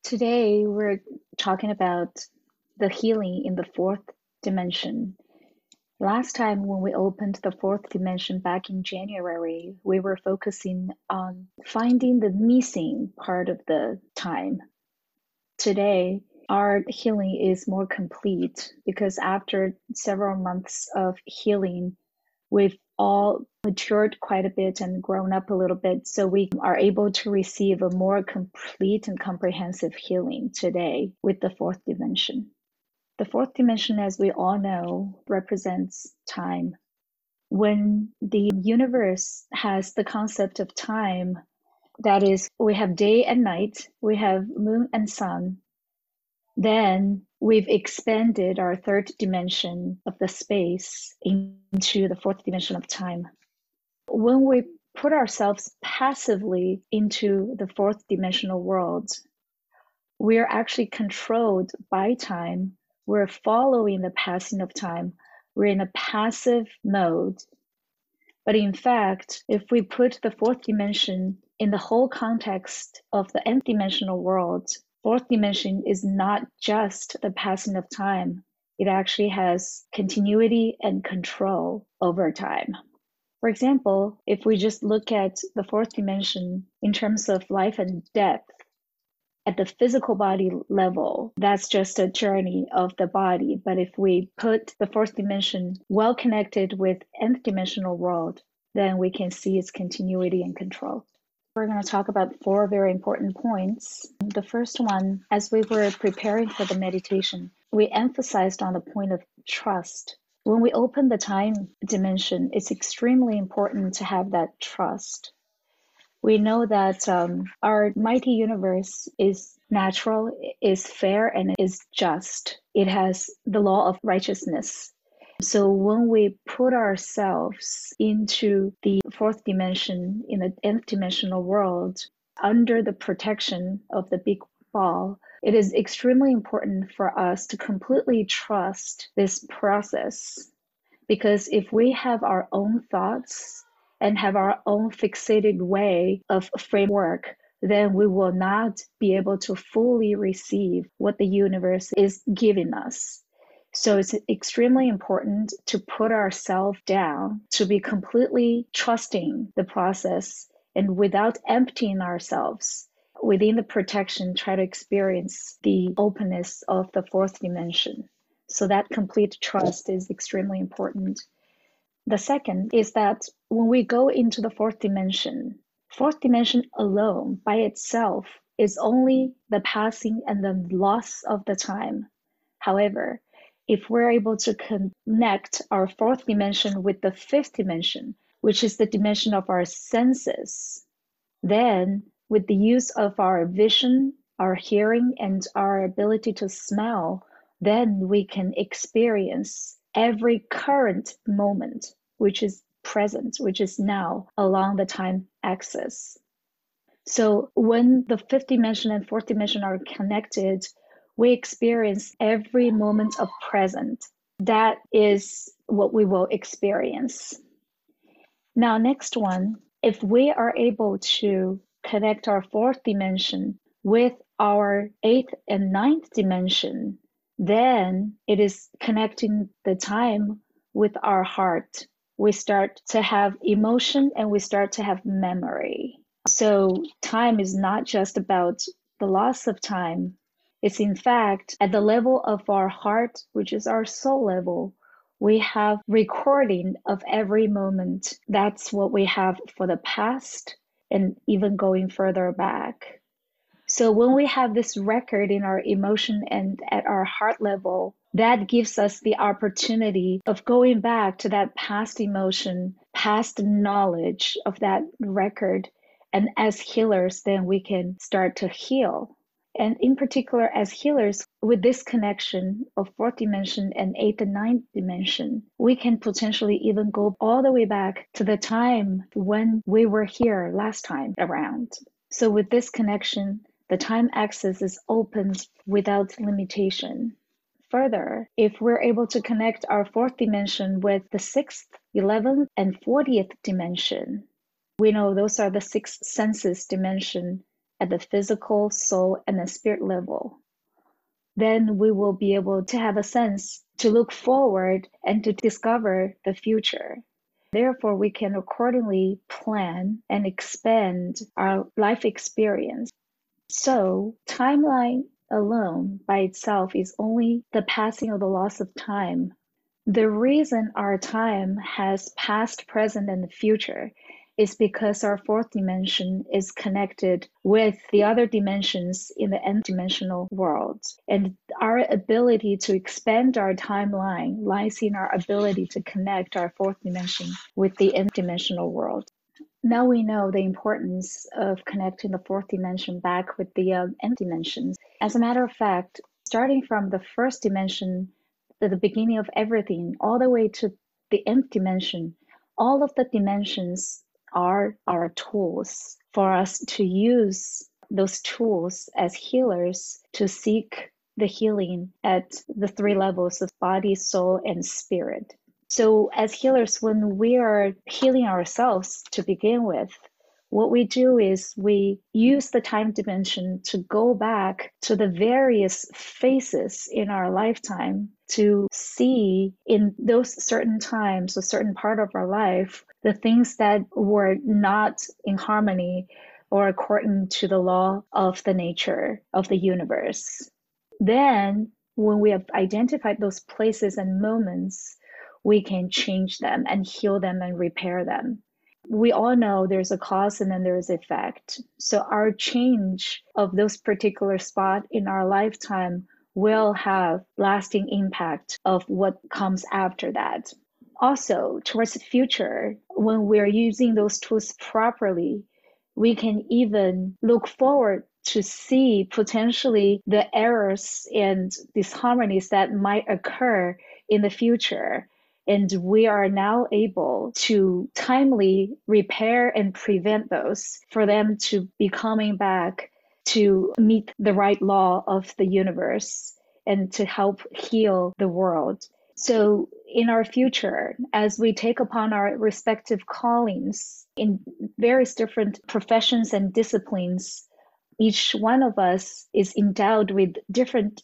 Today, we're talking about the healing in the fourth dimension. Last time, when we opened the fourth dimension back in January, we were focusing on finding the missing part of the time. Today, our healing is more complete because after several months of healing, we've all matured quite a bit and grown up a little bit, so we are able to receive a more complete and comprehensive healing today with the fourth dimension. The fourth dimension, as we all know, represents time. When the universe has the concept of time, that is, we have day and night, we have moon and sun, then we've expanded our third dimension of the space into the fourth dimension of time. When we put ourselves passively into the fourth dimensional world, we are actually controlled by time. We're following the passing of time. We're in a passive mode. But in fact, if we put the fourth dimension in the whole context of the nth dimensional world, fourth dimension is not just the passing of time. It actually has continuity and control over time. For example, if we just look at the fourth dimension in terms of life and death, at the physical body level, that's just a journey of the body. But if we put the fourth dimension well connected with nth dimensional world, then we can see its continuity and control. We're going to talk about four very important points. The first one, as we were preparing for the meditation, we emphasized on the point of trust. When we open the time dimension, it's extremely important to have that trust. We know that our mighty universe is natural, is fair, and is just. It has the law of righteousness. So when we put ourselves into the fourth dimension, in the nth dimensional world, under the protection of the big ball, it is extremely important for us to completely trust this process. Because if we have our own thoughts and have our own fixated way of framework, then we will not be able to fully receive what the universe is giving us. So it's extremely important to put ourselves down, to be completely trusting the process, and without emptying ourselves, within the protection, try to experience the openness of the fourth dimension. So that complete trust is extremely important. The second is that when we go into the fourth dimension alone by itself is only the passing and the loss of the time. However, if we're able to connect our fourth dimension with the fifth dimension, which is the dimension of our senses, then with the use of our vision, our hearing, and our ability to smell, then we can experience every current moment, which is present, which is now along the time axis. So when the fifth dimension and fourth dimension are connected, we experience every moment of present. That is what we will experience. Now, next one, if we are able to connect our fourth dimension with our eighth and ninth dimension, then it is connecting the time with our heart. We start to have emotion and we start to have memory. So time is not just about the loss of time. It's in fact at the level of our heart, which is our soul level, we have recording of every moment. That's what we have for the past and even going further back. So when we have this record in our emotion and at our heart level, that gives us the opportunity of going back to that past emotion, past knowledge of that record. And as healers, then we can start to heal. And in particular, as healers, with this connection of fourth dimension and eighth and ninth dimension, we can potentially even go all the way back to the time when we were here last time around. So with this connection, the time axis is opened without limitation. Further, if we're able to connect our fourth dimension with the sixth, 11th, and 40th dimension, we know those are the six senses dimension at the physical, soul, and the spirit level. Then we will be able to have a sense to look forward and to discover the future. Therefore, we can accordingly plan and expand our life experience. So, timeline alone by itself is only the passing of the loss of time. The reason our time has past, present, and future is because our fourth dimension is connected with the other dimensions in the n-dimensional world. And our ability to expand our timeline lies in our ability to connect our fourth dimension with the n-dimensional world. Now we know the importance of connecting the fourth dimension back with the n dimensions. As a matter of fact, starting from the first dimension, the beginning of everything, all the way to the nth dimension, all of the dimensions are our tools for us to use those tools as healers to seek the healing at the three levels of body, soul, and spirit. So as healers, when we are healing ourselves to begin with, what we do is we use the time dimension to go back to the various phases in our lifetime to see in those certain times, a certain part of our life, the things that were not in harmony or according to the law of the nature of the universe. Then, when we have identified those places and moments, we can change them and heal them and repair them. We all know there's a cause and then there's effect. So our change of those particular spot in our lifetime will have lasting impact of what comes after that. Also, towards the future, when we're using those tools properly, we can even look forward to see potentially the errors and disharmonies that might occur in the future. And we are now able to timely repair and prevent those for them to be coming back to meet the right law of the universe and to help heal the world. So in our future, as we take upon our respective callings in various different professions and disciplines, each one of us is endowed with different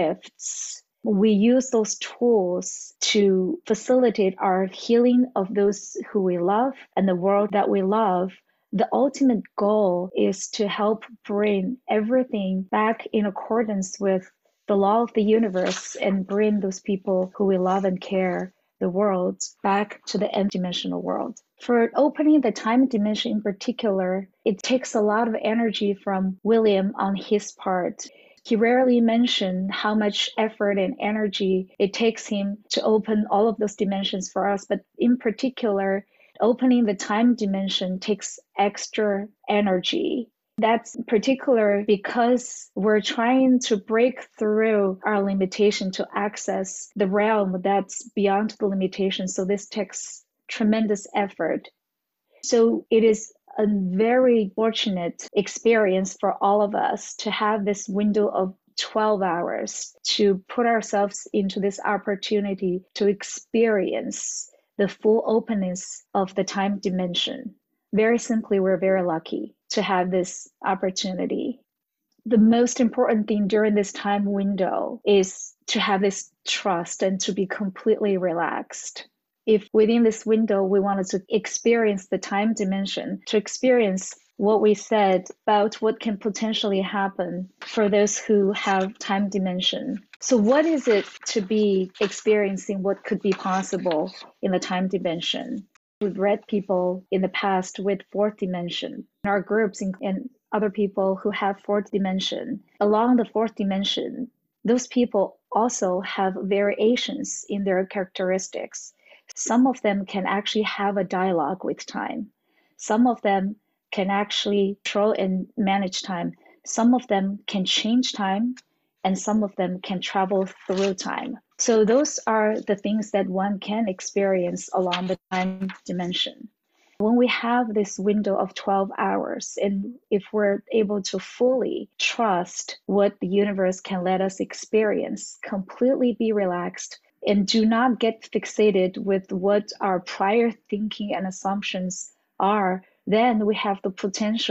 gifts. We use those tools to facilitate our healing of those who we love and the world that we love. The ultimate goal is to help bring everything back in accordance with the law of the universe and bring those people who we love and care, the world, back to the n-dimensional world. For opening the time dimension in particular, it takes a lot of energy from William on his part. He rarely mentioned how much effort and energy it takes him to open all of those dimensions for us, but in particular, opening the time dimension takes extra energy. That's particular because we're trying to break through our limitation to access the realm that's beyond the limitation. So this takes tremendous effort. So it is a very fortunate experience for all of us to have this window of 12 hours to put ourselves into this opportunity to experience the full openness of the time dimension. Very simply, we're very lucky to have this opportunity. The most important thing during this time window is to have this trust and to be completely relaxed. If within this window we wanted to experience the time dimension, to experience what we said about what can potentially happen for those who have time dimension. So what is it to be experiencing what could be possible in the time dimension? We've read people in the past with fourth dimension. In our groups and other people who have fourth dimension. Along the fourth dimension, those people also have variations in their characteristics. Some of them can actually have a dialogue with time. Some of them can actually control and manage time. Some of them can change time, and some of them can travel through time. So those are the things that one can experience along the time dimension. When we have this window of 12 hours, and if we're able to fully trust what the universe can let us experience, completely be relaxed, and do not get fixated with what our prior thinking and assumptions are, then we have the potential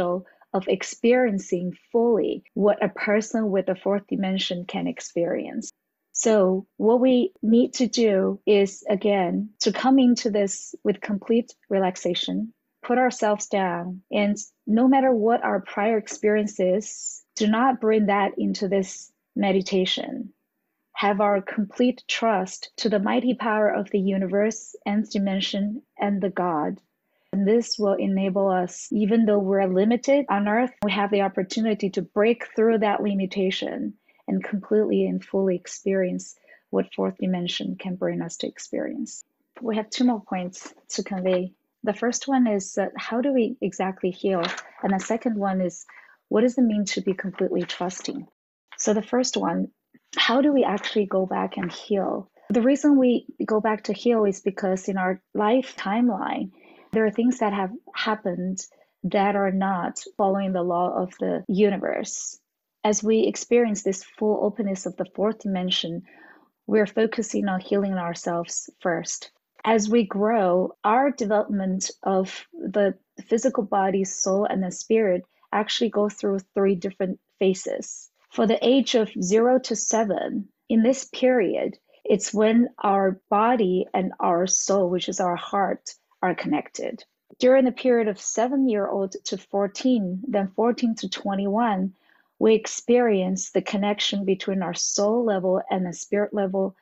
of experiencing fully what a person with the fourth dimension can experience. So what we need to do is, again, to come into this with complete relaxation, put ourselves down, and no matter what our prior experience is, do not bring that into this meditation. Have our complete trust to the mighty power of the universe, nth dimension, and the God. And this will enable us, even though we're limited on earth, we have the opportunity to break through that limitation and completely and fully experience what fourth dimension can bring us to experience. We have two more points to convey. The first one is how do we exactly heal? And the second one is, what does it mean to be completely trusting? So the first one, how do we actually go back and heal? The reason we go back to heal is because in our life timeline, there are things that have happened that are not following the law of the universe. As we experience this full openness of the fourth dimension, we're focusing on healing ourselves first. As we grow, our development of the physical body, soul, and the spirit actually go through 3 different phases. For the age of 0 to 7, in this period, it's when our body and our soul, which is our heart, are connected. During the period of 7-year-old to 14, then 14 to 21, we experience the connection between our soul level and the spirit level,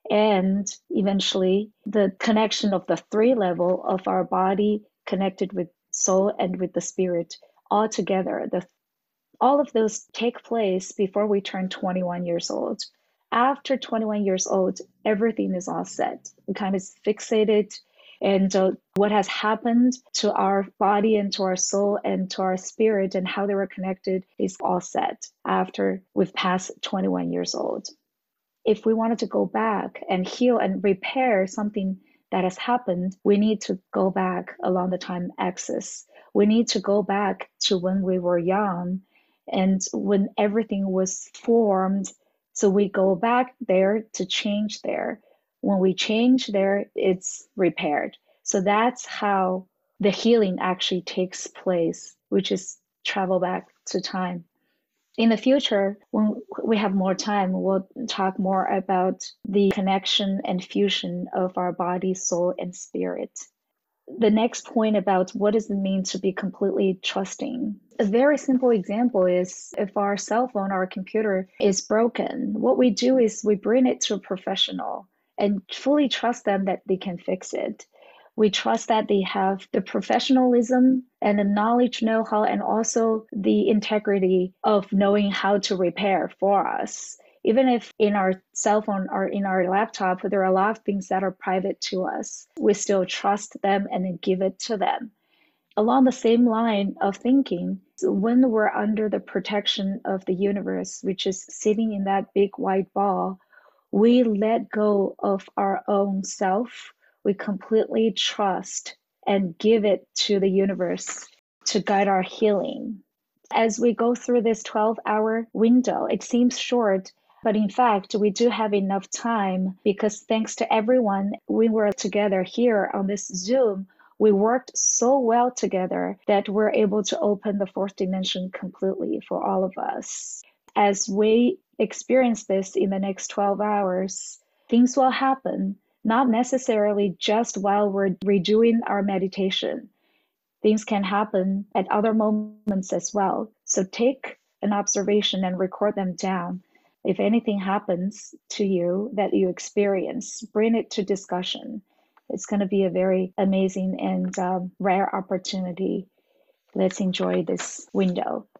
and eventually the connection of the 3 level of our body connected with soul and with the spirit all together. All of those take place before we turn 21 years old. After 21 years old, everything is all set. We kind of fixated, and what has happened to our body and to our soul and to our spirit and how they were connected is all set after we've passed 21 years old. If we wanted to go back and heal and repair something that has happened, we need to go back along the time axis. We need to go back to when we were young and when everything was formed. So we go back there to change there. When we change there, it's repaired. So that's how the healing actually takes place, which is travel back to time. In the future, when we have more time, we'll talk more about the connection and fusion of our body, soul, and spirit. The next point about what does it mean to be completely trusting. A very simple example is if our cell phone or computer is broken, what we do is we bring it to a professional and fully trust them that they can fix it. We trust that they have the professionalism and the knowledge, know-how, and also the integrity of knowing how to repair for us. Even if in our cell phone or in our laptop, there are a lot of things that are private to us, we still trust them and then give it to them. Along the same line of thinking, when we're under the protection of the universe, which is sitting in that big white ball, we let go of our own self. We completely trust and give it to the universe to guide our healing. As we go through this 12-hour window, it seems short, but in fact, we do have enough time because thanks to everyone, we were together here on this Zoom. We worked so well together that we're able to open the fourth dimension completely for all of us. As we experience this in the next 12 hours, things will happen, not necessarily just while we're redoing our meditation. Things can happen at other moments as well. So take an observation and record them down. If anything happens to you that you experience, bring it to discussion. It's going to be a very amazing and rare opportunity. Let's enjoy this window.